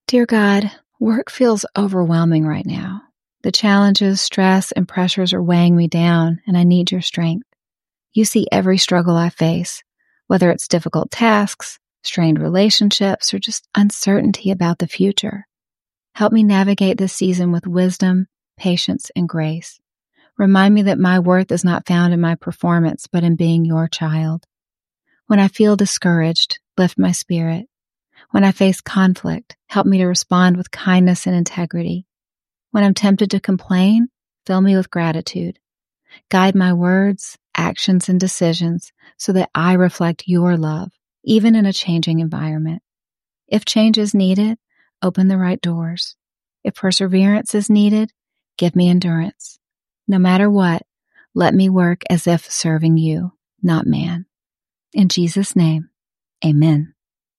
Dear God, work feels overwhelming right now. The challenges, stress, and pressures are weighing me down, and I need your strength. You see every struggle I face, whether it's difficult tasks, strained relationships, or just uncertainty about the future. Help me navigate this season with wisdom, patience, and grace. Remind me that my worth is not found in my performance, but in being your child. When I feel discouraged, lift my spirit. When I face conflict, help me to respond with kindness and integrity. When I'm tempted to complain, fill me with gratitude. Guide my words, actions, and decisions so that I reflect your love, even in a changing environment. If change is needed, open the right doors. If perseverance is needed, give me endurance. No matter what, let me work as if serving you, not man. In Jesus' name, amen.